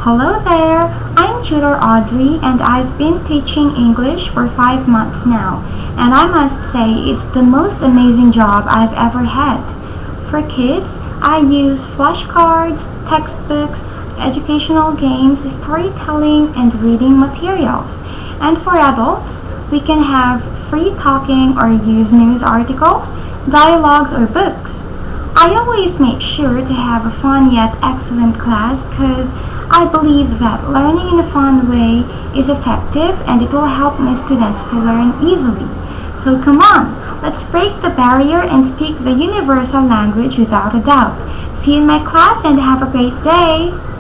Hello there, I'm Tutor Audrey and I've been teaching English for 5 months now, and I must say it's the most amazing job I've ever had. For kids, I use flashcards, textbooks, educational games, storytelling, and reading materials. And for adults, we can have free talking or use news articles, dialogues, or books. I always make sure to have a fun yet excellent class because I believe that learning in a fun way is effective and it will help my students to learn easily. So come on, let's break the barrier and speak the universal language without a doubt. See you in my class and have a great day!